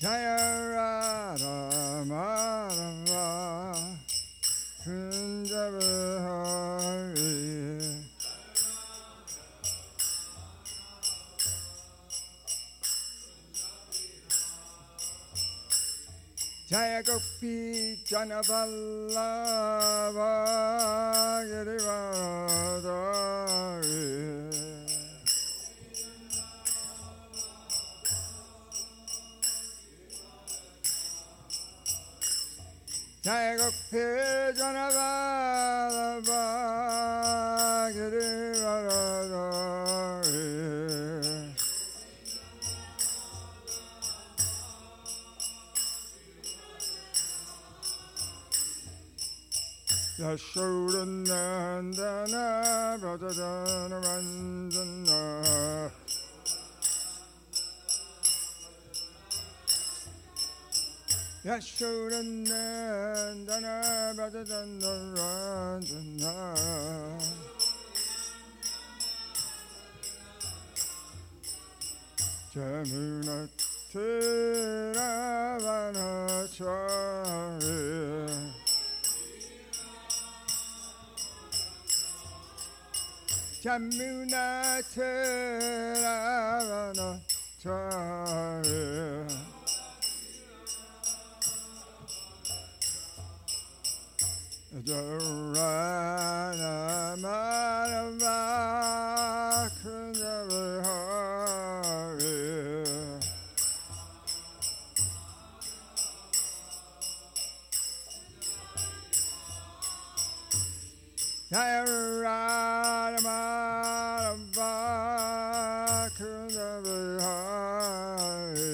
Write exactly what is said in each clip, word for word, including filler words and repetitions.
Jaya Radha Madhava Kunja Bihari Jaya Gopi Janavallabha Girivardhari Jaya Gopi Janavallabha Girivardhari Yashodanandana Bhajadana Ranjana Yashodanandana Bhajadana Ranjana Jamuna Tiravanachari Jamuna Tiravanachari Dharana Madhava Kunja Bihari Jaya Radha Madhava Kunja Bihari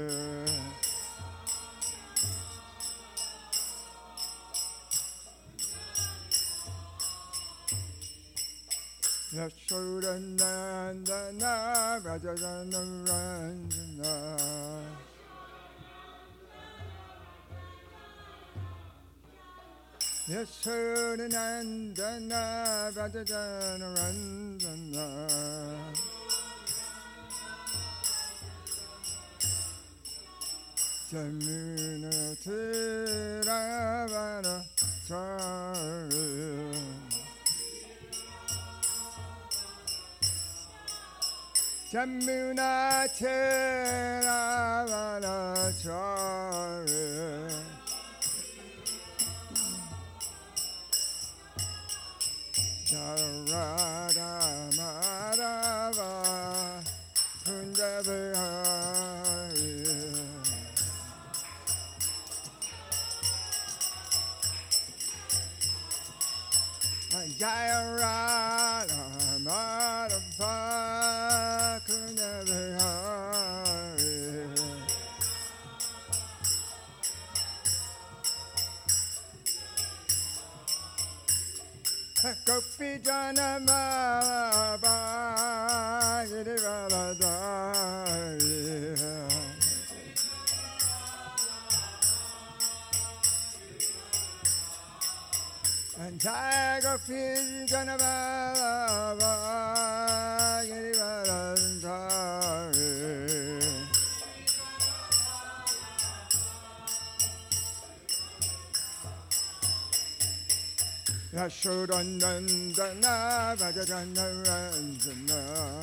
Yashodanandana Bhajadana Ranjana Yashodanandana Bhajadana Ranjana Jamuna Tiravanachari Jamuna Tiravanachari Radha Madhava Kunja Bihari Jaya Radha Madhava Kunja Bihari Gopi Janavallabha Girivardhari Jaya Gopi Janavallabha Girivardhari Yashodanandana Bhajadana Ranjana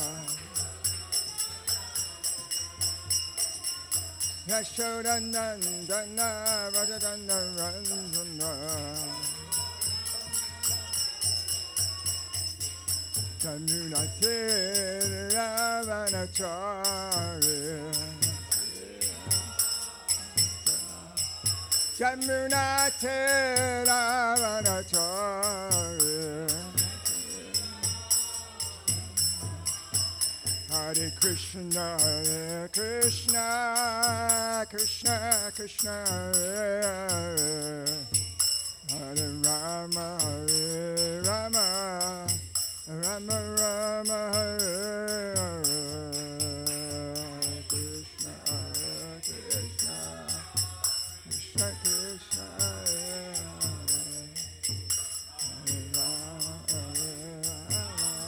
Yashodanandana Bhajadana Ranjana Jamuna Tiravanachari Jamuna Tiravanachari Hare Krishna, Hare Krishna, Krishna Krishna, Hare Rama, Hare Rama, Rama Rama, Hare Hare, Krishna Krishna, Krishna Krishna, Hare Rama, Hare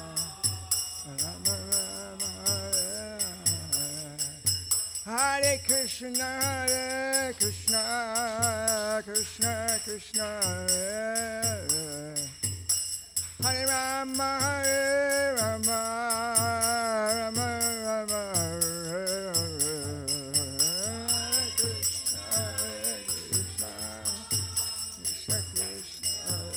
Rama, Rama Rama, Hare Krishna, Hare Krishna, Krishna Krishna, Hare Hare Rama, Hare Rama, Rama Rama, Hare Krishna, Hare Krishna, Krishna Krishna,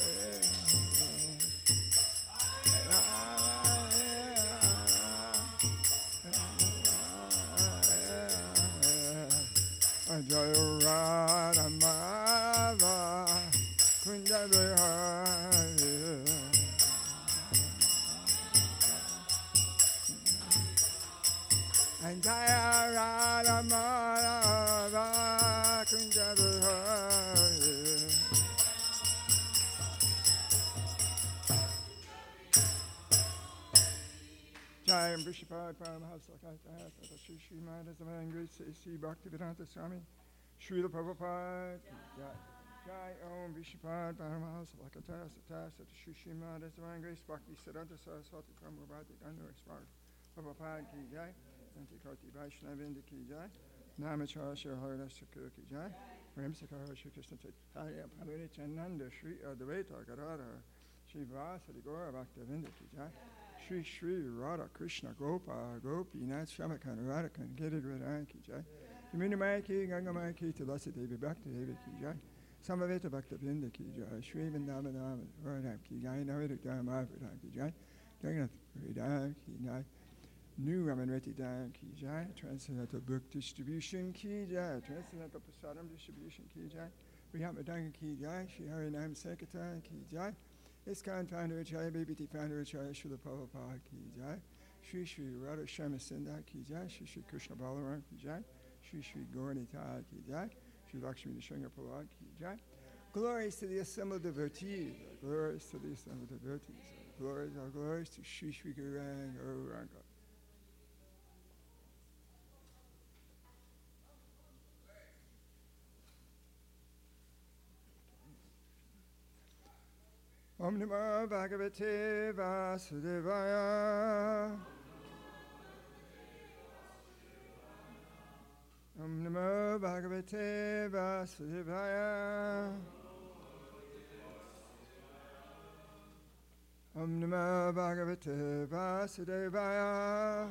Jaya Radha Madhava Kunja Vihari and Jaya Radha Madhava Kunja Vihari Jai Vishapad Paramahasakata Shri Shri Madhasavan Grace Sri Bhaktivedanta Swami Srila Prabhupada Jai Jai Om Vishapad Paramahasakata Sata Sata Shri Shri Madhasavan Grace Bhakti Siddhanta Saraswati Prabhupada Gandhar Smart Prabhupada Ki Jai Antikoti Vaishnavindi Ki Jai Namachara Shri Harada Sakur Ki Jai Ramsakara Shri Krishna Chaitanya Prabhupada Chananda Shri Advaita Gadadhar Shri Vasadi Gaura Bhaktivinda Ki Jai Shri Shri Radha Krishna Gopa Gopi Nath Shamakan Radhakan Giridhara Ki Jai Yamuna Maya Ki Ganga Maya Ki Tulasi Devi Bhakti Devi Ki Jai Samaveta Bhakta Binda Ki Jai Shri Vindavana Radha Ki Jai Navita Dharma Ki Jai Jagannath Radha Ki Jai New Ramanreti Dharma Ki Jai Transcendental Book Distribution Ki Jai Transcendental Prasadam Distribution Ki Jai Vihatmadanga Ki Jai Shri Harinam Sankirtan Ki Jai ISKCON Founder Acharya B B T Founder Acharya Srila Prabhupada Ki Jai Shri Shri Radha Shyama Sindha Ki Jai Shri Shri Krishna Balaram Ki Jai Shri Shri Gauranitai Ki Jai Shri Lakshmi Nishinga Prahlad Ki Jai Glories to the assembled devotees, glories to the assembled devotees, glories, our glories to Shri Shri Gauranga Gauranga. Om Namo Bhagavate Vasudevaya. Om Namo Bhagavate Vasudevaya. Om Namo Bhagavate Vasudevaya.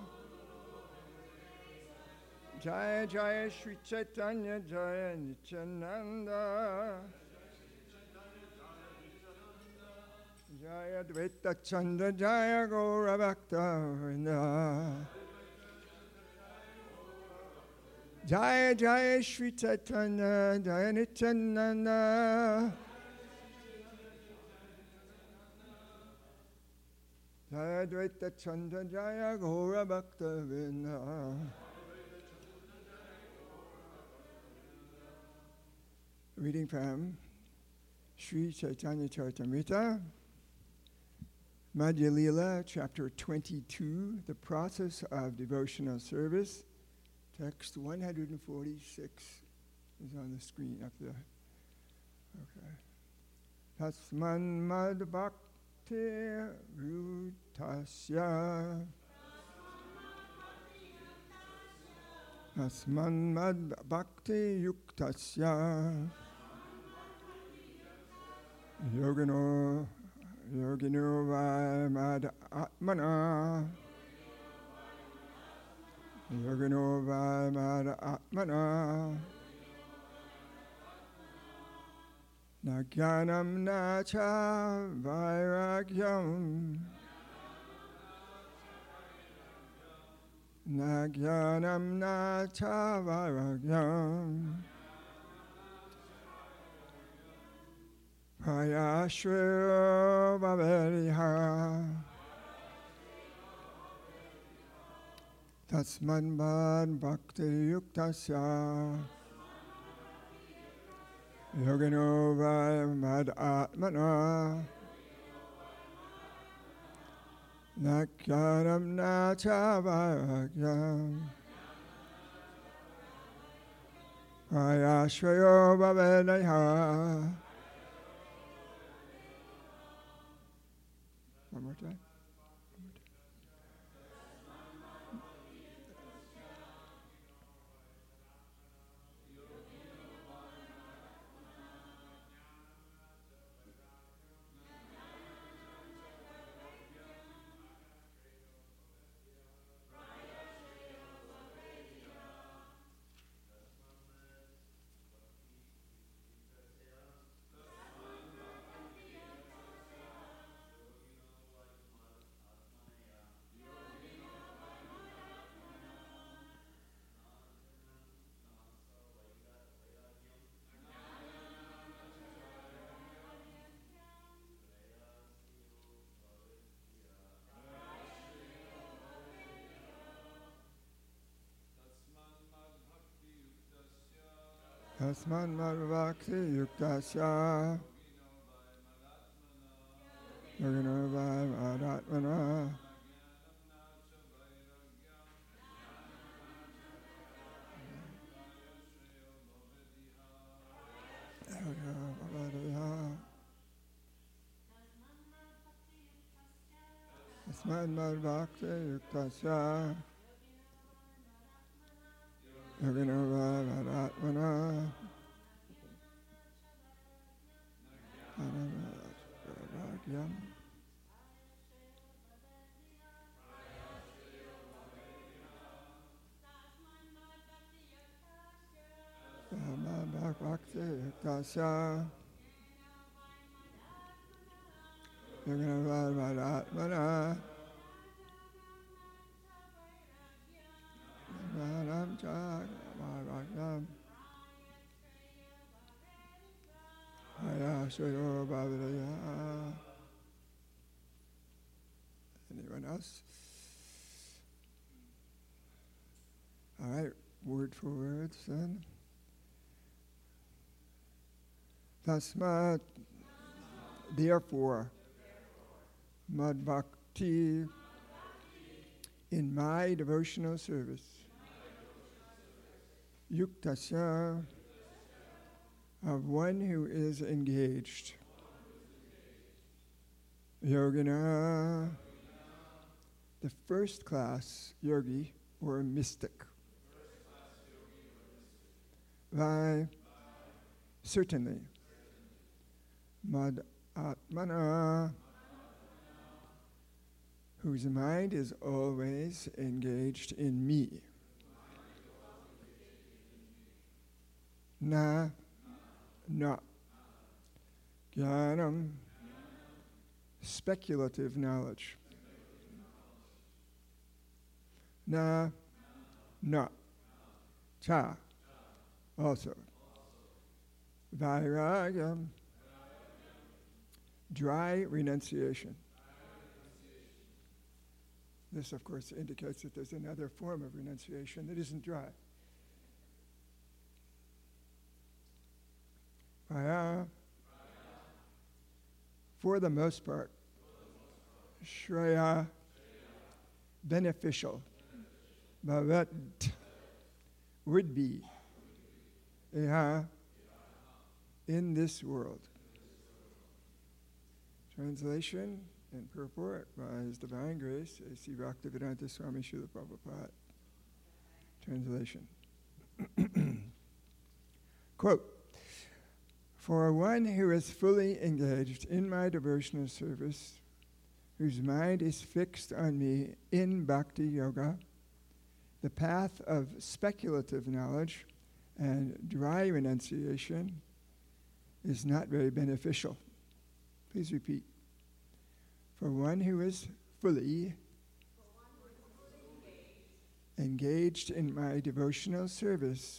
Jaya Jaya Shri Chaitanya Jaya Nityananda. Jaya Dvaita Chanda Jaya Gaura Bhakta Vrinda. Jaya Jaya Shri Chaitanya Jaya Nityananda. Jaya Dvaita Chanda Jaya Gaura Bhakta Vrinda. Reading from Sri Chaitanya Charitamrita, Madhya Lila, chapter twenty-two, the process of devotional service. Text one forty-six is on the screen up there. Okay. Tasman mad bhakti rutasya. Tasman mad bhakti yuktasya. Yogino Yogino vai mad atmana. Yogino vai mad atmana. Na jnanam na cha vairagyam. Na jnanam na cha vairagyam. Prayashreya bhaveriha. Tasman bad bhakti yuktasya. Yogino vai mad atmana. Nakyanam na cha vairagyam. Prayashreya bhaveriha. One more time. One more time. Tasman Bhakti Yuktasya Yogino Vadatmana Tasman Bhakti Yuktasya Yogino Vadatmana Yam Bhakti Tasya Yogina Vadatmana Manam Chakram Ayashayo Bhavaya. Anyone else? All right, word for word, son. Tasmat, therefore, mad bhakti, in my devotional service, yuktasya, of one who is engaged, yogina, the first class yogi or mystic. Why? Certainly. Mad Atmana, whose mind is always engaged in me. Na, na. Jnanam, speculative knowledge. Na, na. Cha, also. Vairagam, dry renunciation. This, of course, indicates that there's another form of renunciation that isn't dry. Vaya, for the most part, Shreya, beneficial, Bhavat, would be, Iha, in this world. Translation and purport by His Divine Grace, A C Bhaktivedanta Swami Srila Prabhupada. Translation. Quote, for one who is fully engaged in my devotional service, whose mind is fixed on me in bhakti yoga, the path of speculative knowledge and dry renunciation is not very beneficial. Please repeat. For one who is fully engaged in my devotional service,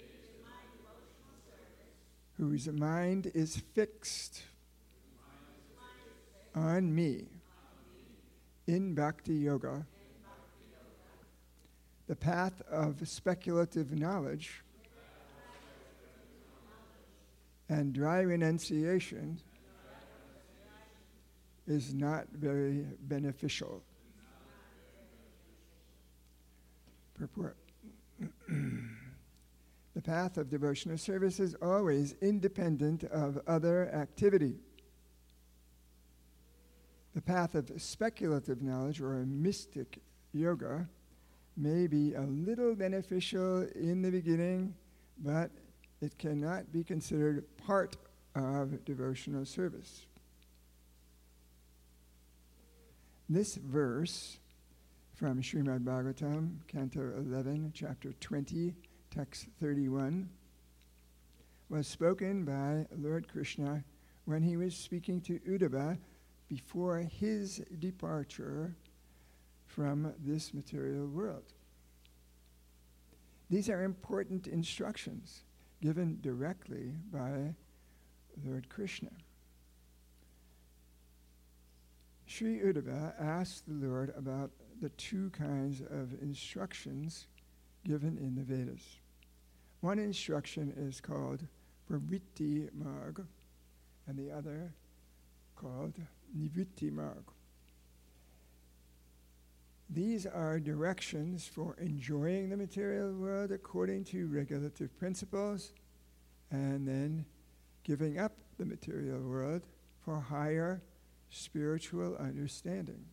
whose mind is fixed on me in bhakti yoga, the path of speculative knowledge and dry renunciation is not very beneficial. Purport. The path of devotional service is always independent of other activity. The path of speculative knowledge or mystic yoga may be a little beneficial in the beginning, but it cannot be considered part of devotional service. This verse from Srimad Bhagavatam, Canto eleven, Chapter twenty, Text thirty-one, was spoken by Lord Krishna when he was speaking to Uddhava before his departure from this material world. These are important instructions given directly by Lord Krishna. Sri Uddhava asked the Lord about the two kinds of instructions given in the Vedas. One instruction is called Pravritti Marg, and the other called Nivritti Marg. These are directions for enjoying the material world according to regulative principles, and then giving up the material world for higher spiritual understanding.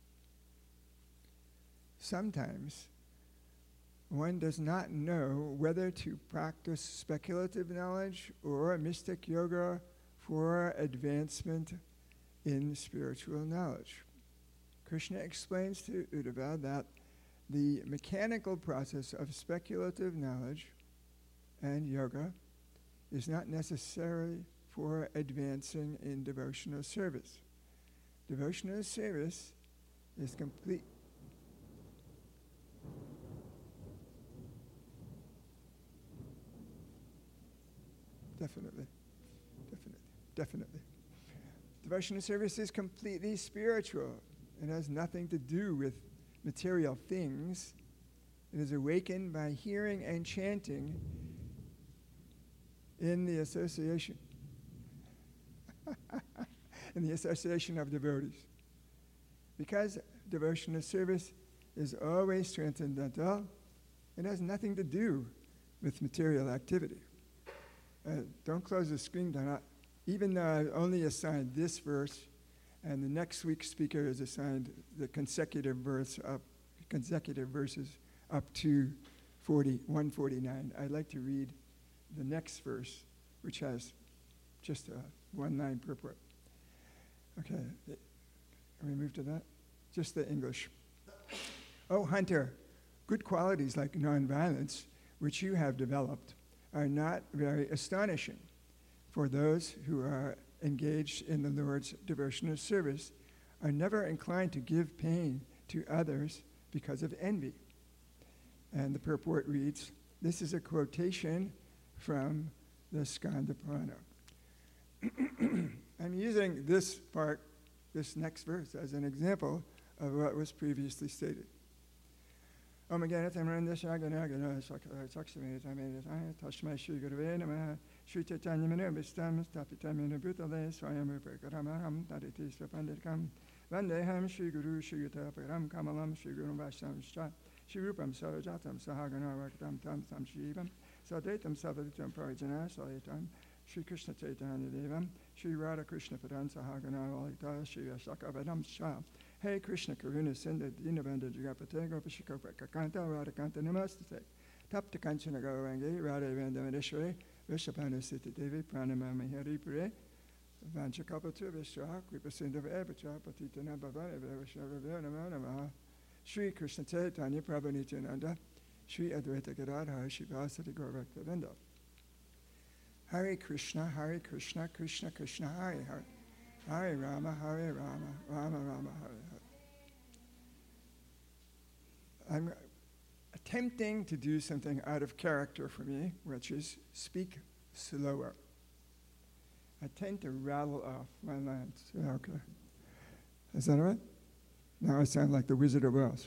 Sometimes one does not know whether to practice speculative knowledge or mystic yoga for advancement in spiritual knowledge. Krishna explains to Uddhava that the mechanical process of speculative knowledge and yoga is not necessary for advancing in devotional service. Devotional service is complete. Definitely, definitely, definitely. Devotional service is completely spiritual. It has nothing to do with material things. It is awakened by hearing and chanting in the association, in the association of devotees. Because devotional service is always transcendental, it has nothing to do with material activity. Uh, don't close the screen down. Even though I've only assigned this verse, and the next week's speaker is assigned the consecutive verse up, consecutive verses up to forty, one forty-nine. I'd like to read the next verse, which has just a one-line purport. Okay, can we move to that? Just the English. Oh, Hunter, good qualities like nonviolence, which you have developed, are not very astonishing for those who are engaged in the Lord's devotional service, are never inclined to give pain to others because of envy. And the purport reads, this is a quotation from the Skanda Purana. I'm using this part, this next verse, as an example of what was previously stated. Om Ganatam Randashagana Gana Saksamita Tamina Tashma Shri Guruvena Shri Chaitanya Manubistam Stapitamina Bhutale Swayam Upakaram Taditi Svapandikam Vandeham Shri Guru Shri Utaparam Kamalam Shri Guru Vashtam Shra Shri Rupam Sarajatam Sahagana Raktam Tam Tam Shivam Sadetam Savaditam Parajana Salitam Shri Krishna Chaitanya Devam Shri Radha Krishna Padan Sahagana Valita Shri Ashakavadam Shra Hey Krishna Karuna Senda Dinavanda Jagapate Gopashikopa Kakanta Radhakanta Namastate Tapta Kanchana Gaurangi Radha Vandamadeshwari Vishapana Sita Devi Pranama Mahari Pure Vanchakapatu Vishra Kripasinda Evacha Patitana Bhavana Vishara Namaha Shri Krishna Chaitanya Prabhu Nityananda Shri Advaita Gadadhar Shivasati Gaurakta Venda Hare Krishna Hare Krishna Krishna Krishna Hare Hare Hare Rama, Hare Rama, Rama Rama, Hare Hare. I'm attempting to do something out of character for me, which is speak slower. I tend to rattle off my lines. Yeah, okay. Is that all right? Now I sound like the Wizard of Oz.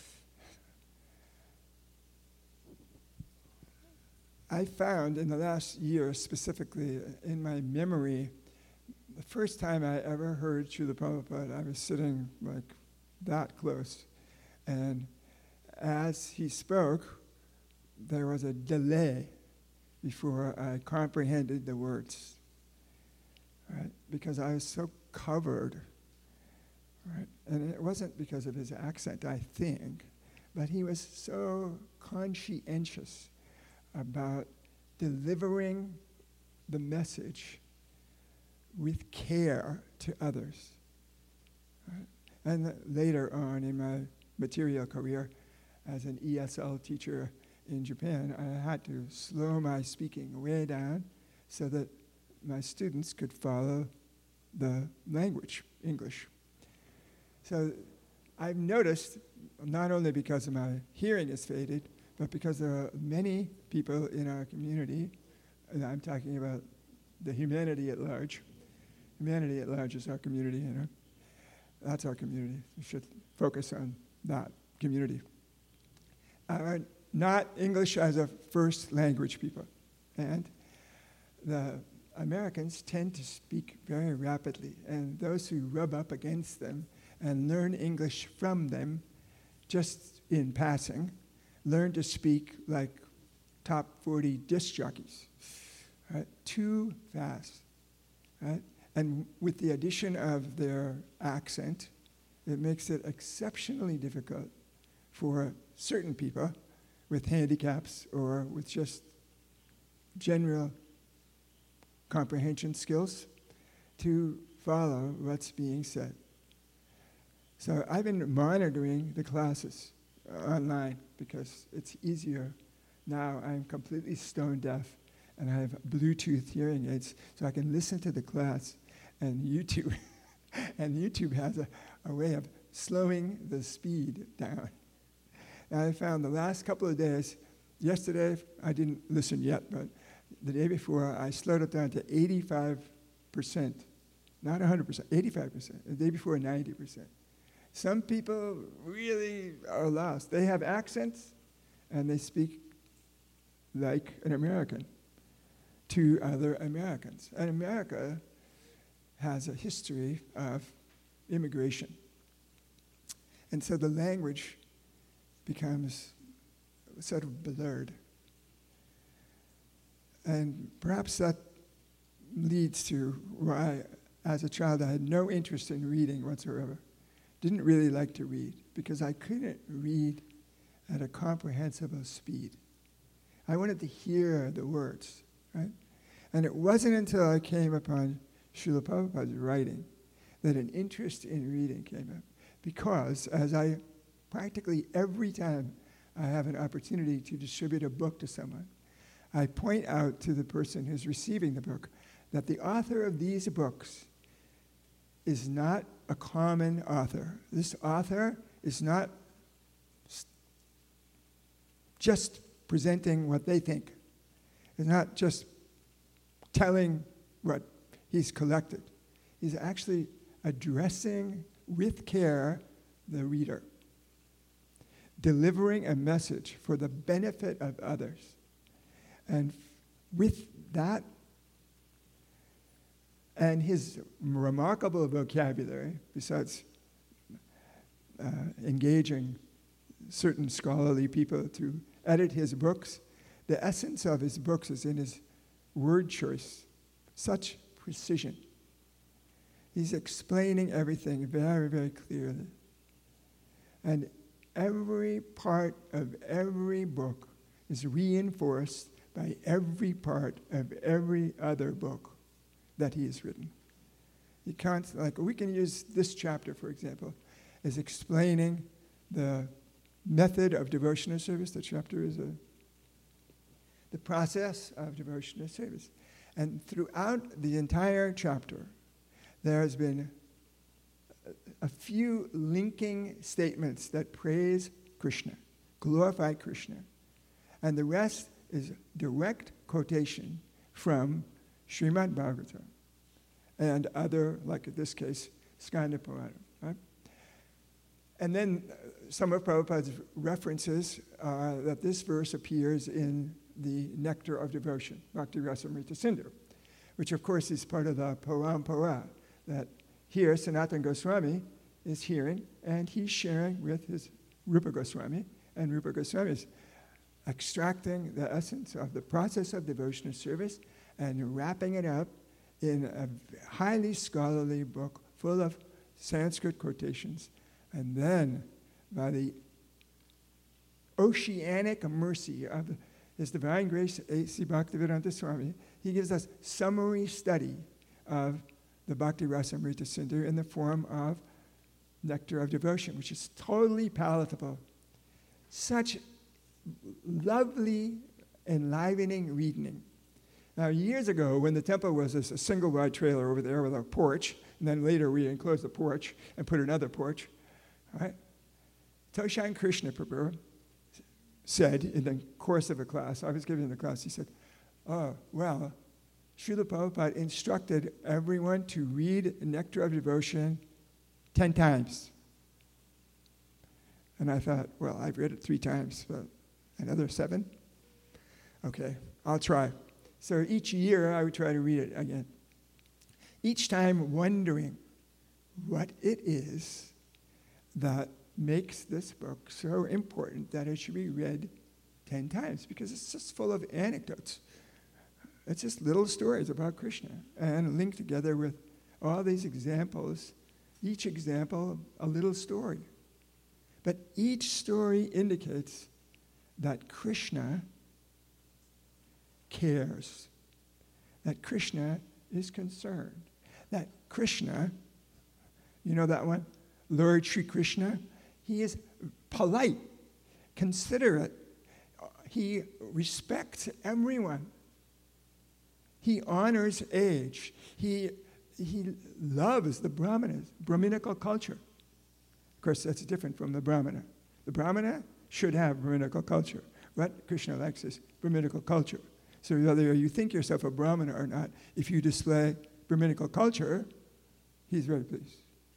I found in the last year, specifically in my memory, the first time I ever heard Srila Prabhupada, I was sitting like that close. And as he spoke, there was a delay before I comprehended the words, right? Because I was so covered, right? And it wasn't because of his accent, I think, but he was so conscientious about delivering the message with care to others. Right? And later on in my material career as an E S L teacher in Japan, I had to slow my speaking way down so that my students could follow the language, English. So I've noticed, not only because my hearing is faded, but because there are many people in our community, and I'm talking about the humanity at large. Humanity at large is our community, you know. That's our community. We should focus on that community. Uh, not English as a first language people. And the Americans tend to speak very rapidly, and those who rub up against them and learn English from them just in passing learn to speak like top forty disc jockeys, right? Too fast, right? And with the addition of their accent, it makes it exceptionally difficult for certain people with handicaps or with just general comprehension skills to follow what's being said. So I've been monitoring the classes uh, online because it's easier. Now I'm completely stone deaf and I have Bluetooth hearing aids so I can listen to the class, and YouTube and YouTube has a, a way of slowing the speed down. And I found the last couple of days, yesterday I didn't listen yet, but the day before I slowed it down to eighty-five percent, not one hundred percent, eighty-five percent, the day before ninety percent. Some people really are lost. They have accents and they speak like an American to other Americans. And America has a history of immigration. And so the language becomes sort of blurred. And perhaps that leads to why, as a child, I had no interest in reading whatsoever. Didn't really like to read because I couldn't read at a comprehensible speed. I wanted to hear the words, right? And it wasn't until I came upon Srila Prabhupada's writing that an interest in reading came up. Because as I, practically every time I have an opportunity to distribute a book to someone, I point out to the person who's receiving the book that the author of these books is not a common author. This author is not st- just presenting what they think. He's not just telling what he's collected. He's actually addressing with care the reader, delivering a message for the benefit of others. And with that, and his remarkable vocabulary, besides uh, engaging certain scholarly people to edit his books, the essence of his books is in his word choice, such precision. He's explaining everything very, very clearly. And every part of every book is reinforced by every part of every other book that he has written. You can't, like, we can use this chapter, for example, as explaining the method of devotional service. The chapter is a, the process of devotional service. And throughout the entire chapter, there has been a, a few linking statements that praise Krishna, glorify Krishna. And the rest is direct quotation from Srimad Bhagavatam and other, like in this case, Skanda Purana, right? And then uh, some of Prabhupada's references uh, that this verse appears in the Nectar of Devotion, Bhakti Rasamrita Sindhu, which of course is part of the Parampara that here Sanatana Goswami is hearing, and he's sharing with his Rupa Goswami, and Rupa Goswami is extracting the essence of the process of devotional service and wrapping it up in a highly scholarly book full of Sanskrit quotations. And then, by the oceanic mercy of His Divine Grace, A C Bhaktivedanta Swami, he gives us summary study of the Bhakti Rasamrita Sindhu in the form of Nectar of Devotion, which is totally palatable. Such lovely, enlivening reading. Now, years ago, when the temple was a single wide trailer over there with a porch, and then later we enclosed the porch and put another porch, right? Toshan Krishna Prabhu said in the course of a class, I was giving the class, he said, oh, well, Srila Prabhupada instructed everyone to read Nectar of Devotion ten times. And I thought, well, I've read it three times, but Another seven? Okay, I'll try. So each year I would try to read it again. Each time wondering what it is that makes this book so important that it should be read ten times, because it's just full of anecdotes. It's just little stories about Krishna and linked together with all these examples, each example a little story. But each story indicates that Krishna cares, that Krishna is concerned, that Krishna, you know that one? Lord Sri Krishna, he is polite, considerate, he respects everyone. He honors age. He, he loves the Brahmanas, Brahminical culture. Of course, that's different from the Brahmana. The Brahmana should have Brahminical culture. What Krishna likes is Brahminical culture. So whether you think yourself a Brahmana or not, if you display Brahminical culture, he's very pleased.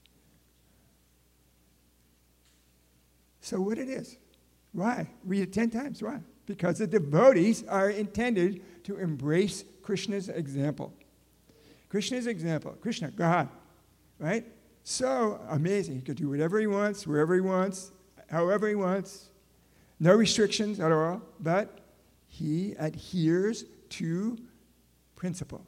So what it is? Why? Read it ten times. Why? Because the devotees are intended to embrace Krishna's example. Krishna's example. Krishna, God, right? So amazing. He could do whatever he wants, wherever he wants, however he wants. No restrictions at all. But he adheres to principle.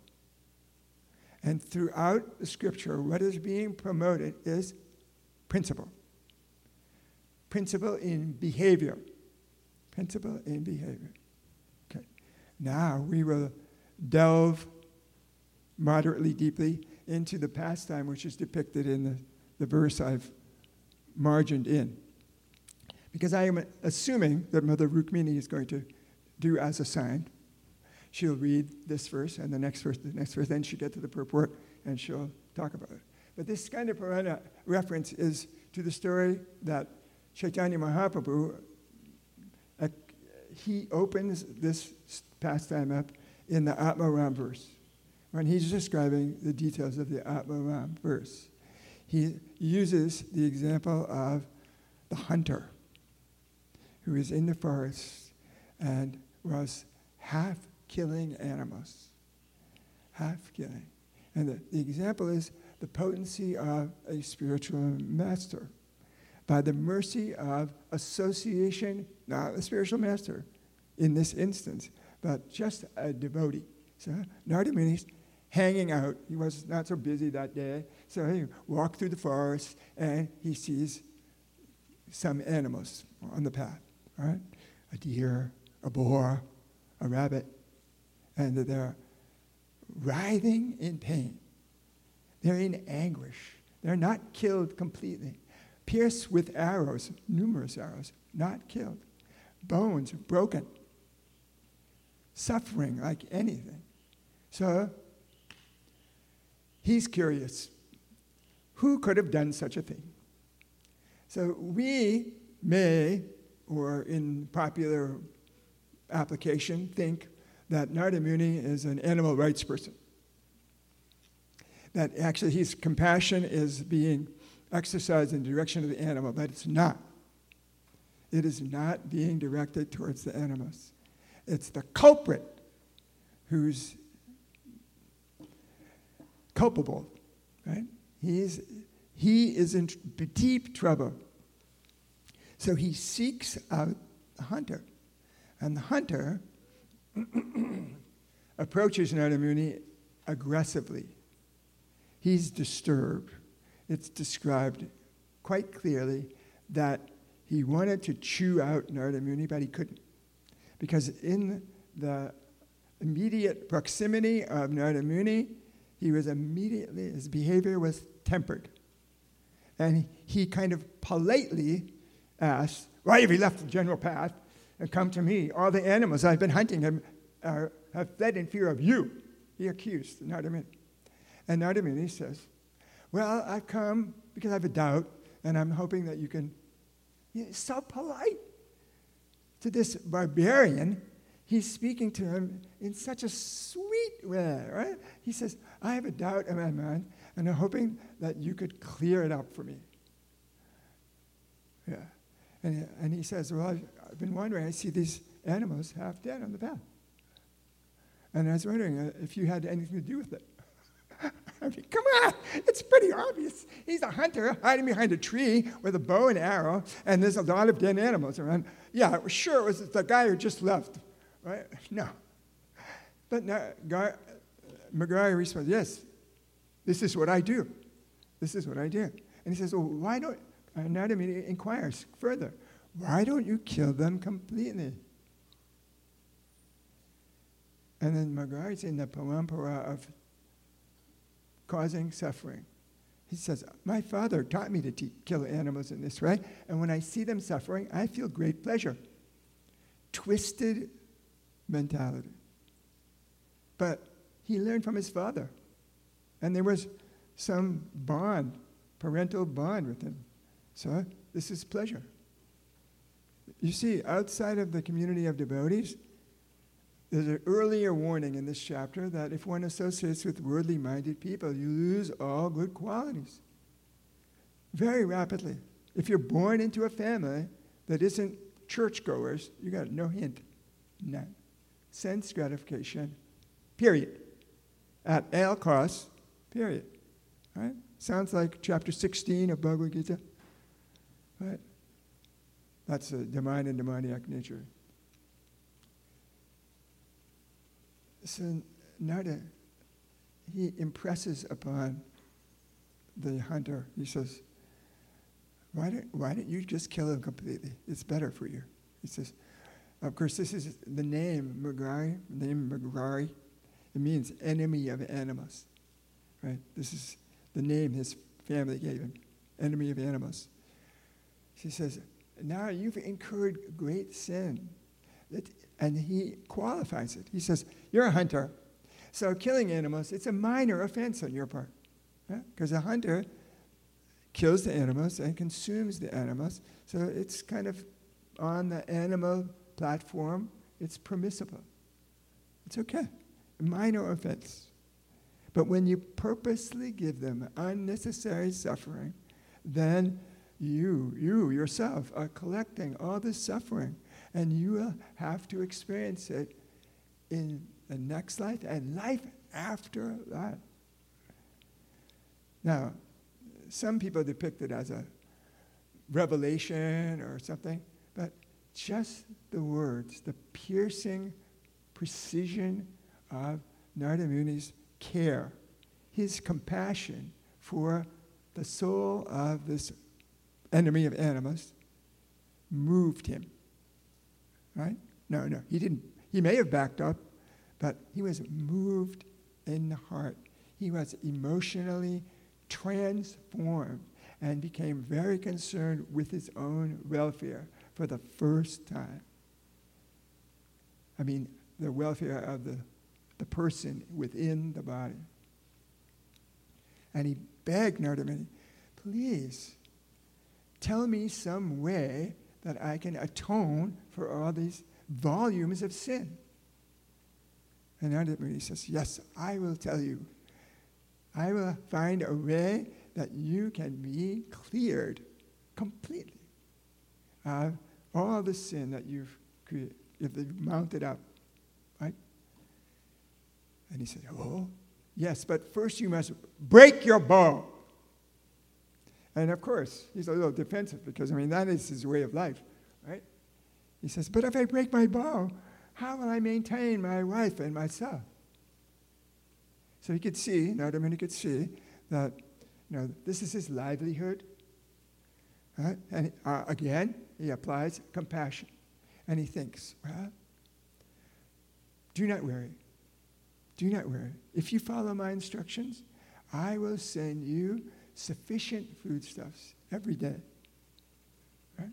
And throughout the scripture, what is being promoted is principle. Principle in behavior. Principle in behavior. Okay. Now we will delve moderately deeply into the pastime which is depicted in the, the verse I've margined in. Because I am assuming that Mother Rukmini is going to do as assigned. She'll read this verse and the next verse, the next verse, then she'll get to the purport and she'll talk about it. But this kind of Purana reference is to the story that Chaitanya Mahaprabhu, uh, he opens this pastime up in the Atmaram verse, when he's describing the details of the Atmaram verse. He uses the example of the hunter who is in the forest and was half killing animals, half killing. And the, the example is the potency of a spiritual master. By the mercy of association, not a spiritual master in this instance, but just a devotee. So Narada Muni's hanging out. He was not so busy that day. So he walked through the forest and he sees some animals on the path, right? A deer, a boar, a rabbit. And they're writhing in pain. They're in anguish. They're not killed completely. Pierced with arrows, numerous arrows, not killed. Bones broken. Suffering like anything. So he's curious. Who could have done such a thing? So we may, or in popular application, think that Narada Muni is an animal rights person. That actually his compassion is being exercised in the direction of the animal, but it's not. It is not being directed towards the animals. It's the culprit who's culpable, right? He's, he is in deep trouble. So he seeks out the hunter. And the hunter approaches Narada Muni aggressively. He's disturbed. It's described quite clearly that he wanted to chew out Narada Muni, but he couldn't. Because in the immediate proximity of Narada Muni, he was immediately, his behavior was tempered. And he kind of politely asked, why have you left the general path and come to me? All the animals I've been hunting have, are, have fled in fear of you. He accused Narada Muni. And Narada Muni says, well, I've come because I have a doubt, and I'm hoping that you can... He's so polite to this barbarian. He's speaking to him in such a sweet way, right? He says, I have a doubt in my mind, and I'm hoping that you could clear it up for me. Yeah. And, and he says, well, I've been wondering, I see these animals half dead on the path. And I was wondering uh, if you had anything to do with it. I mean, come on, it's pretty obvious. He's a hunter hiding behind a tree with a bow and arrow, and there's a lot of dead animals around. Yeah, sure, it was the guy who just left, right? No. But no, guy, McGuire responds, yes, this is what I do. This is what I do. And he says, well, why don't, Narada inquires further, why don't you kill them completely? And then McGuire is in the parampara of causing suffering. He says, my father taught me to te- kill animals in this way, and when I see them suffering, I feel great pleasure. Twisted mentality. But he learned from his father, and there was some bond, parental bond with him. So this is pleasure. You see, outside of the community of devotees, there's an earlier warning in this chapter that if one associates with worldly-minded people, you lose all good qualities very rapidly. If you're born into a family that isn't churchgoers, you got no hint, none. Sense gratification, period. At all costs, period. Right? Sounds like chapter sixteen of Bhagavad Gita. Right? That's a divine and demoniac nature. So Narada, he impresses upon the hunter. He says, why don't, why don't you just kill him completely? It's better for you. He says, of course, this is the name, Mrgari, the name Mrgari. It means enemy of animals. Right? This is the name his family gave him, enemy of animals. He says, now you've incurred great sin. That, and he qualifies it. He says, you're a hunter. So killing animals, it's a minor offense on your part. Because yeah? a hunter kills the animals and consumes the animals. So it's kind of on the animal platform, it's permissible. It's okay. A minor offense. But when you purposely give them unnecessary suffering, then you, you yourself are collecting all this suffering. And you will have to experience it in the next life and life after that. Now, some people depict it as a revelation or something, but just the words, the piercing precision of Narada Muni's care, his compassion for the soul of this enemy of animals moved him. Right? No, no, he didn't. He may have backed up, but he was moved in the heart. He was emotionally transformed and became very concerned with his own welfare for the first time. I mean, the welfare of the, the person within the body. And he begged Narada Muni, please, tell me some way that I can atone for all these volumes of sin. And Narada Muni says, yes, I will tell you. I will find a way that you can be cleared completely of all the sin that you've created, if you've mounted up, right? And he said, oh, yes, but first you must break your bow. And of course, he's a little defensive because, I mean, that is his way of life, right? He says, but if I break my bow, how will I maintain my wife and myself? So he could see, Narada Muni could see that, you know, this is his livelihood. Right? And uh, again, he applies compassion. And he thinks, well, do not worry. Do not worry. If you follow my instructions, I will send you sufficient foodstuffs every day. Right?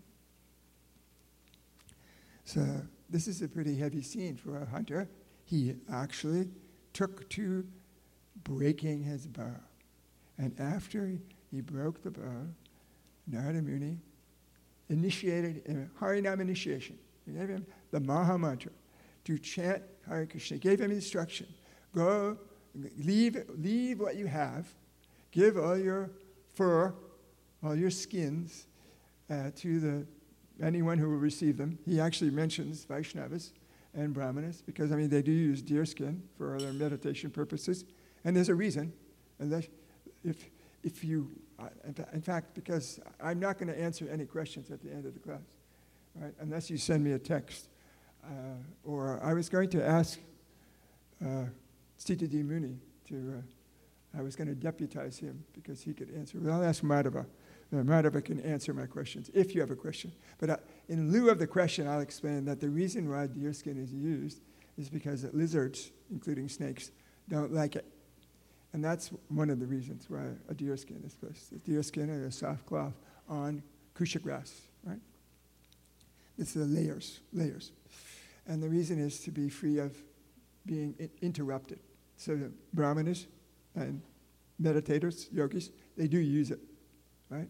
So this is a pretty heavy scene for a hunter. He actually took to breaking his bow. And after he, he broke the bow, Narada Muni initiated a Harinam initiation. He gave him the Maha Mantra to chant Hare Krishna. He gave him instruction. Go, leave, leave what you have. Give all your fur, all your skins uh, to the anyone who will receive them. He actually mentions Vaishnavas and Brahmanas because, I mean, they do use deerskin for their meditation purposes. And there's a reason. Unless, if, if you, uh, in fact, because I'm not going to answer any questions at the end of the class, right? Unless you send me a text. Uh, or I was going to ask uh, Sita D. Muni to, uh, I was going to deputize him because he could answer. But I'll ask Madhava. Uh, Madhava can answer my questions if you have a question. But uh, in lieu of the question, I'll explain that the reason why deerskin is used is because lizards, including snakes, don't like it. And that's one of the reasons why a deerskin is placed. A deerskin and a soft cloth on kusha grass, right? It's the layers, layers. And the reason is to be free of being I- interrupted. So the brahmanas and meditators, yogis, they do use it, right?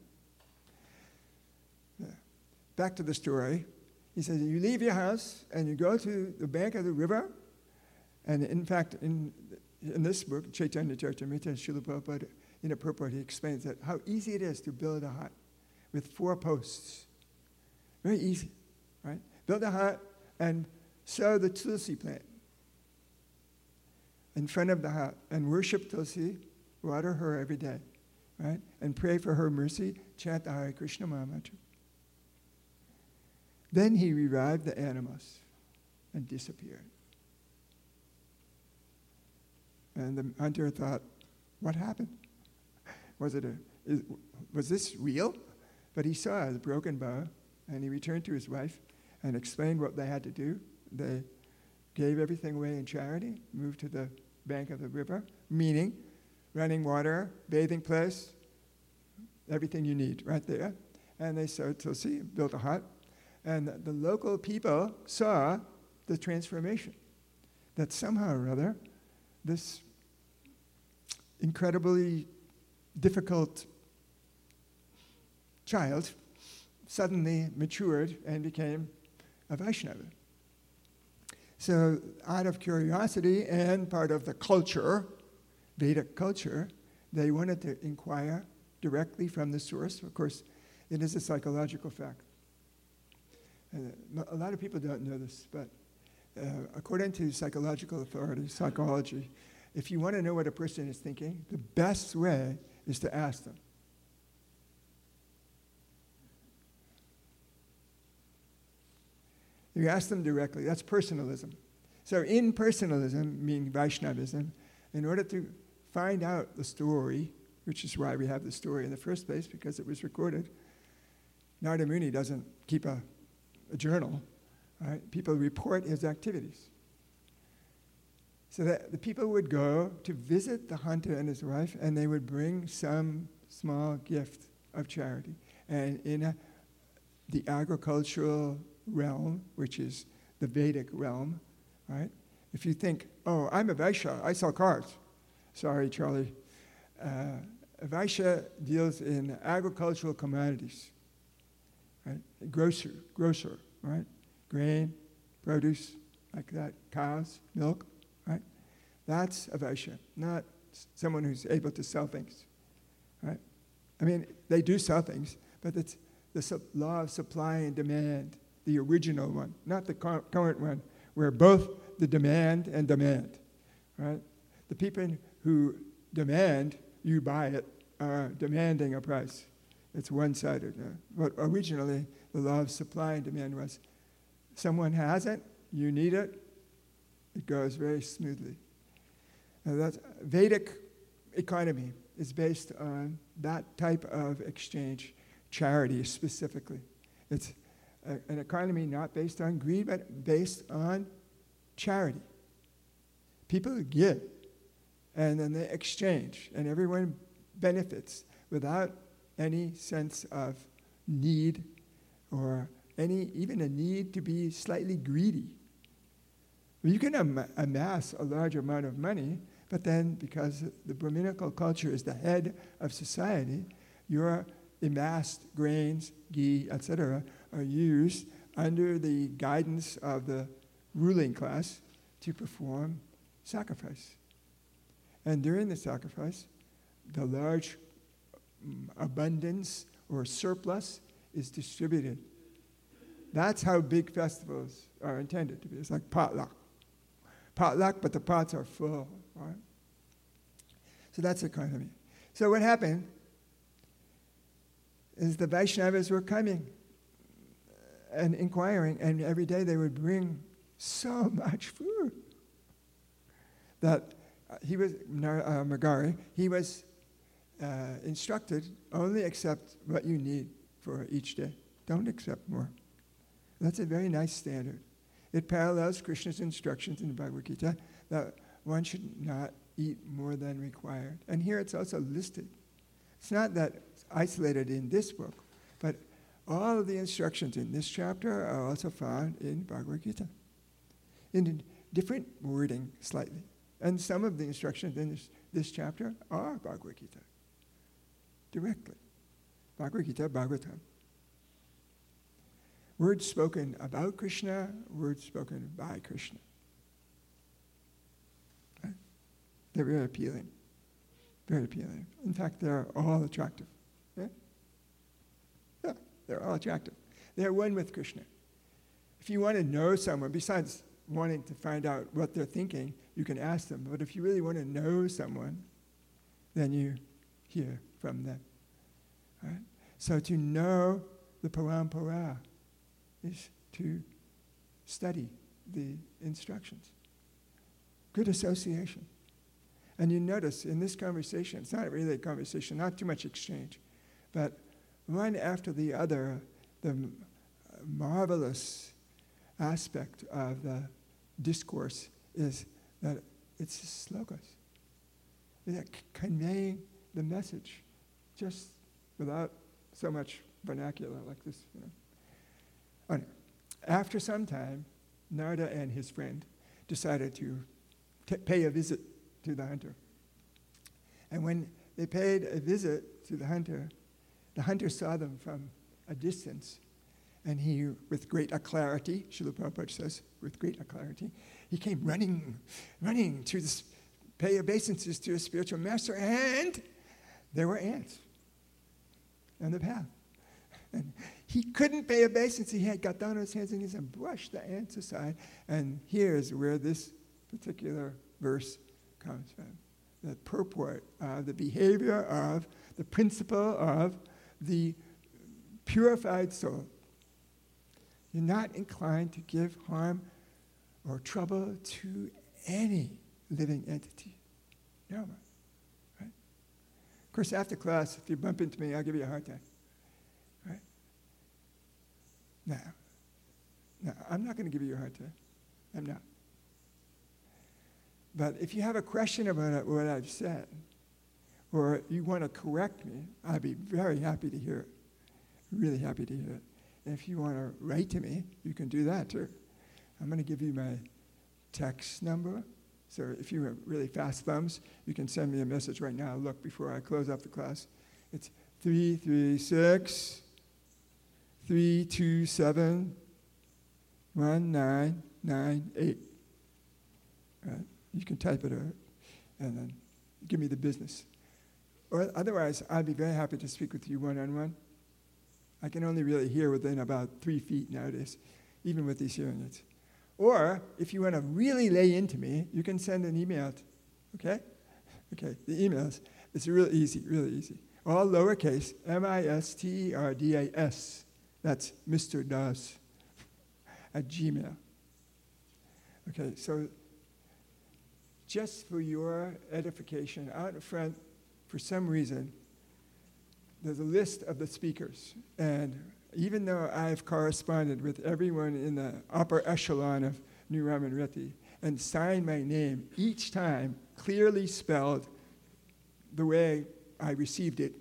Yeah. Back to the story. He says, you leave your house and you go to the bank of the river. And in fact, in in this book, Chaitanya Charitamrita, Srila Prabhupada, in a purport, he explains that how easy it is to build a hut with four posts. Very easy, right? Build a hut and sow the tulsi plant in front of the hut and worship Tulsi, water her every day, right? And pray for her mercy, chant the Hare Krishna Maha Mantra. Then he revived the animals and disappeared. And the hunter thought, what happened? Was it a, is, was this real? But he saw a broken bow, and he returned to his wife and explained what they had to do. They gave everything away in charity, moved to the bank of the river, meaning running water, bathing place, everything you need right there. And they sowed tulsi, built a hut, and the, the local people saw the transformation, that somehow or other, this incredibly difficult child suddenly matured and became a Vaishnava. So out of curiosity and part of the culture, Vedic culture, they wanted to inquire directly from the source. Of course, it is a psychological fact. And a lot of people don't know this, but uh, according to psychological authorities, psychology, if you want to know what a person is thinking, the best way is to ask them. You ask them directly. That's personalism. So in personalism, meaning Vaishnavism, in order to find out the story, which is why we have the story in the first place, because it was recorded, Narada Muni doesn't keep a, a journal. Right? People report his activities. So that the people would go to visit the hunter and his wife, and they would bring some small gift of charity. And in a, the agricultural realm, which is the Vedic realm, right? If you think, oh, I'm a Vaishya, I sell cars. Sorry, Charlie. Uh, a Vaishya deals in agricultural commodities, right? A grocer, grocer, right? Grain, produce, like that, cows, milk, right? That's a Vaishya, not someone who's able to sell things, right? I mean, they do sell things, but it's the su- law of supply and demand, the original one, not the cu- current one, where both the demand and demand, right? The people who demand you buy it are demanding a price. It's one-sided. Uh, but originally, the law of supply and demand was someone has it, you need it, it goes very smoothly. Now that's Vedic economy is based on that type of exchange, charity specifically. It's a, an economy not based on greed, but based on charity. People give, and then they exchange, and everyone benefits without any sense of need or any even a need to be slightly greedy. You can am- amass a large amount of money, but then because the Brahminical culture is the head of society, your amassed grains, ghee, et cetera, are used under the guidance of the ruling class to perform sacrifice. And during the sacrifice, the large um, abundance or surplus is distributed That's how big festivals are intended to be. It's like potluck. Potluck, but the pots are full, right? So that's economy. So what happened is the Vaishnavas were coming and inquiring, and every day they would bring so much food that uh, he was, uh, Magari, he was uh, instructed, only accept what you need for each day. Don't accept more. That's a very nice standard. It parallels Krishna's instructions in the Bhagavad Gita that one should not eat more than required. And here it's also listed. It's not that it's isolated in this book, but all of the instructions in this chapter are also found in Bhagavad Gita, in different wording slightly. And some of the instructions in this, this chapter are Bhagavad Gita, directly. Bhagavad Gita, Bhagavatam. Words spoken about Krishna, words spoken by Krishna. Right? They're very appealing. Very appealing. In fact, they're all attractive. Yeah? Yeah, they're all attractive. They're one with Krishna. If you want to know someone, besides wanting to find out what they're thinking, you can ask them. But if you really want to know someone, then you hear from them. Right? So to know the parampara is to study the instructions. Good association. And you notice in this conversation, it's not really a conversation, not too much exchange, but one after the other, the m- marvelous aspect of the discourse is that it's slokas. They're c- conveying the message just without so much vernacular like this, you know. Anyway, after some time, Narada and his friend decided to t- pay a visit to the hunter. And when they paid a visit to the hunter, the hunter saw them from a distance. And he, with great alacrity, Srila Prabhupada says, with great alacrity, he came running, running to this, pay obeisances to his spiritual master, and there were ants on the path. And he couldn't pay obeisance. He had got down on his hands and knees and brushed the ants aside. And here's where this particular verse comes from. The purport of the behavior of, the principle of the purified soul. You're not inclined to give harm or trouble to any living entity. No one. Right? Of course, after class, if you bump into me, I'll give you a hard time. Right? No. No, I'm not going to give you a hard time. I'm not. But if you have a question about what I've said, or you want to correct me, I'd be very happy to hear it. Really happy to hear it. And if you want to write to me, you can do that too. I'm going to give you my text number. So if you have really fast thumbs, you can send me a message right now. Look, before I close up the class. It's three three six, three two seven, one nine nine eight. Right? You can type it out and then give me the business. Or otherwise, I'd be very happy to speak with you one-on-one. I can only really hear within about three feet nowadays, even with these hearing aids. Or, if you want to really lay into me, you can send an email, t- okay? Okay, the emails, it's real easy, really easy. All lowercase, M I S T E R D A S. That's Mister Das at Gmail. Okay, so just for your edification, out in front, for some reason, there's a list of the speakers. And even though I've corresponded with everyone in the upper echelon of New Raman Reti and signed my name each time, clearly spelled the way I received it,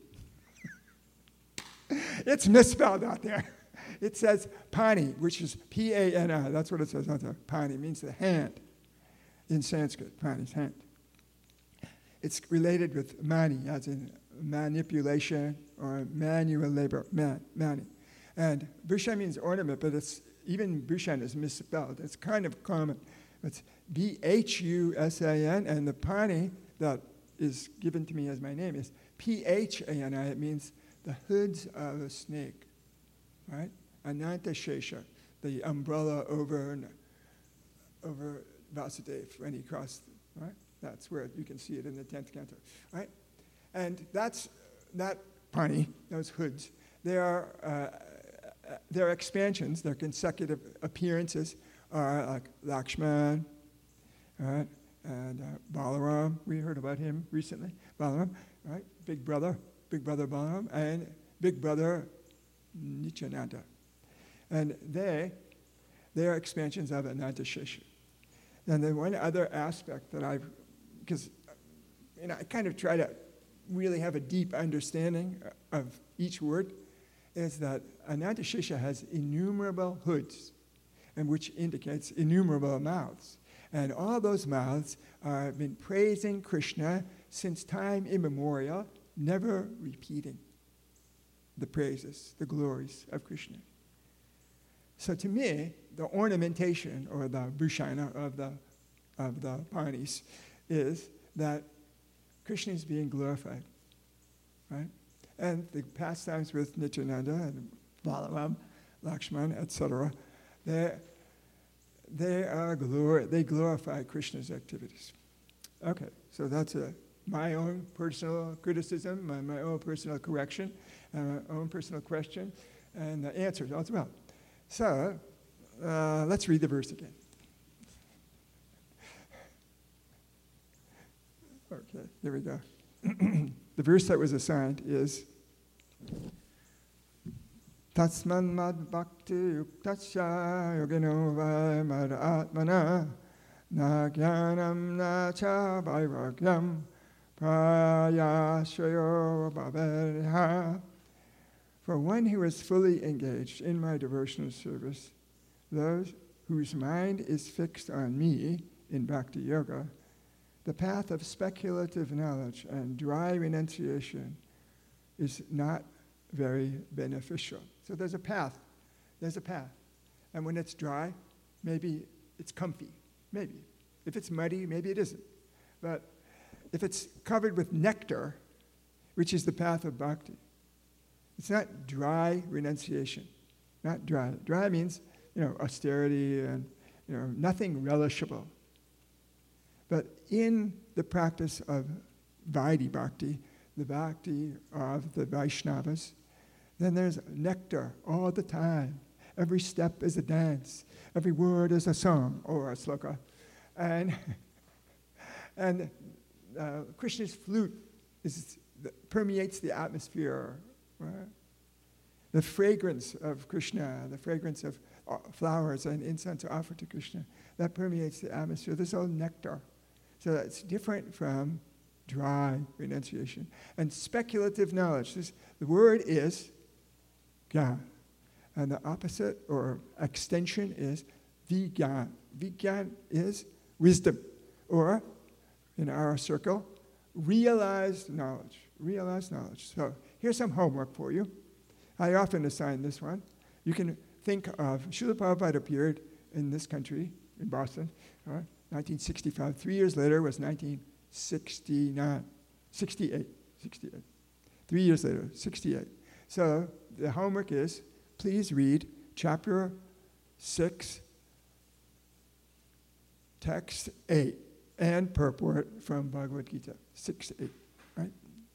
it's misspelled out there. It says Pani, which is P A N I. That's what it says out there. Pani means the hand in Sanskrit. Pani's hand. It's related with mani, as in manipulation or manual labor, man, mani. And bhushan means ornament, but it's even bhushan is misspelled. It's kind of common. It's B H U S A N, and the pani that is given to me as my name is P H A N I. It means the hoods of a snake, right? Ananta Shesha. the umbrella over and over Vasudeva when he crossed, right? That's where you can see it in the tenth canto, right? And that's, that pani, those hoods, they are, uh, their expansions, their consecutive appearances are like Lakshman, right? And uh, Balaram, we heard about him recently, Balaram, right? Big brother, big brother Balaram, and big brother Nityananda. And they, they are expansions of Anantashesha. And then one other aspect that I've, because you know, I kind of try to really have a deep understanding of each word, is that Anantashesha has innumerable hoods, and which indicates innumerable mouths. And all those mouths uh, have been praising Krishna since time immemorial, never repeating the praises, the glories of Krishna. So to me, the ornamentation or the bhushana of the of the panis is that Krishna is being glorified, right? And the pastimes with Nityananda and Balaram, Lakshman, et cetera, they they are glor- they glorify Krishna's activities. Okay, so that's a, my own personal criticism, my, my own personal correction, and my own personal question, and the answers as well. So uh, let's read the verse again. Okay, here we go. The verse that was assigned is Tasman mad bhakti yuktasya yogino vaimad atmana na jnanam na cha vairagyam prayashayo bhavedha. For one who is fully engaged in my devotional service, those whose mind is fixed on me in bhakti yoga, the path of speculative knowledge and dry renunciation is not very beneficial. So there's a path. There's a path. And when it's dry, maybe it's comfy. Maybe. If it's muddy, maybe it isn't. But if it's covered with nectar, which is the path of bhakti, it's not dry renunciation. Not dry. Dry means, you know, austerity and, you know, nothing relishable. But in the practice of Vaidhi Bhakti, the Bhakti of the Vaishnavas, then there's nectar all the time. Every step is a dance. Every word is a song or a sloka. And, and uh, Krishna's flute is, permeates the atmosphere. Right? The fragrance of Krishna, the fragrance of uh, flowers and incense offered to Krishna, that permeates the atmosphere. There's all nectar. So that's different from dry renunciation. And speculative knowledge. This, the word is gyan. And the opposite or extension is vigyan. Vigyan is wisdom. Or, in our circle, realized knowledge. Realized knowledge. So here's some homework for you. I often assign this one. You can think of, Srila Prabhupada appeared in this country, in Boston, all right, nineteen sixty-five. Three years later was nineteen sixty-nine, sixty-eight, sixty-eight. Three years later, sixty-eight. So the homework is, please read chapter six, text eight, and purport from Bhagavad Gita, six, eight, right?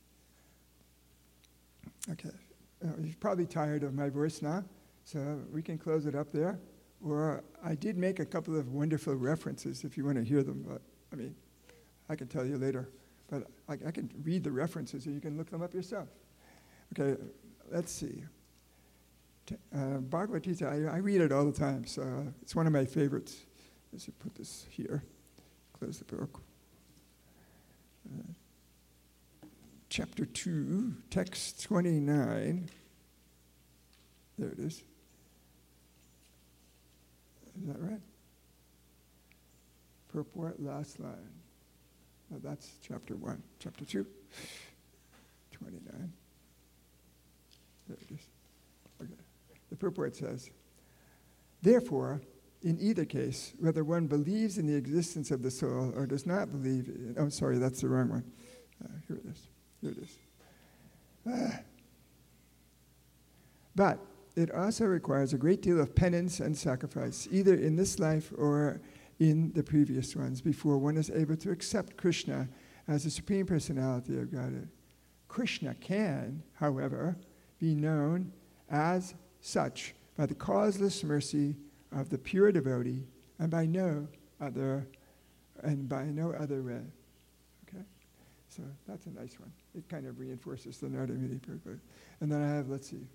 Okay. Uh, you're probably tired of my voice now, so we can close it up there. Or I did make a couple of wonderful references if you want to hear them, but I mean, I can tell you later. But I, I can read the references and you can look them up yourself. Okay, let's see. Uh, Bhagavad Gita, I, I read it all the time, so it's one of my favorites. Let's put this here. Close the book. Uh, chapter two, text twenty-nine. There it is. Is that right? Purport, last line. Oh, that's chapter one. Chapter two, twenty-nine. There it is. Okay. The purport says, therefore, in either case, whether one believes in the existence of the soul or does not believe in, oh, sorry, that's the wrong one. Uh, here it is. Here it is. Ah. But it also requires a great deal of penance and sacrifice, either in this life or in the previous ones, before one is able to accept Krishna as the Supreme Personality of Godhead. Krishna can, however, be known as such by the causeless mercy of the pure devotee and by no other and by no other way. Okay? So that's a nice one. It kind of reinforces the Nardamuni purpose. And then I have, let's see.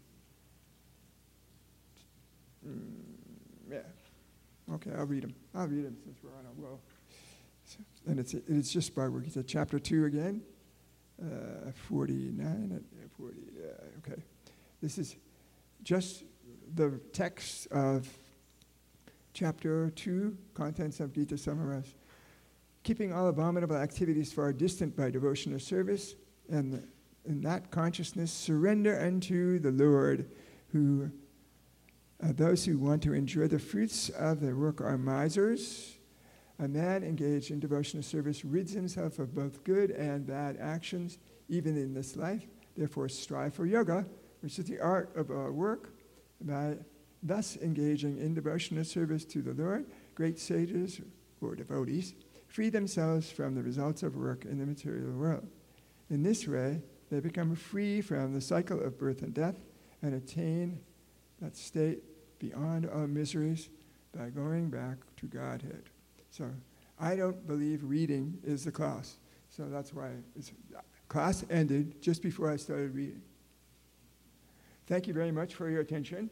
Mm, yeah. Okay, I'll read them. I'll read them since we're on a roll. So, and it's it's just Bhagavad Gita, chapter two again, uh, forty-nine, uh, forty. Uh, okay, this is just the text of chapter two, contents of Gita summarized. Keeping all abominable activities far distant by devotional service, and in that consciousness, surrender unto the Lord, who uh, those who want to enjoy the fruits of their work are misers. A man engaged in devotional service rids himself of both good and bad actions, even in this life. Therefore, strive for yoga, which is the art of our work. By thus engaging in devotional service to the Lord, great sages or devotees free themselves from the results of work in the material world. In this way, they become free from the cycle of birth and death and attain that state beyond all miseries by going back to Godhead. So I don't believe reading is the class. So that's why it's, class ended just before I started reading. Thank you very much for your attention.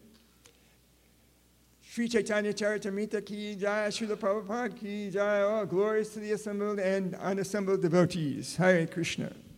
Sri Chaitanya Charitamrita ki jai, Srila Prabhupada ki jai, all glories to the assembled and unassembled devotees. Hare Krishna.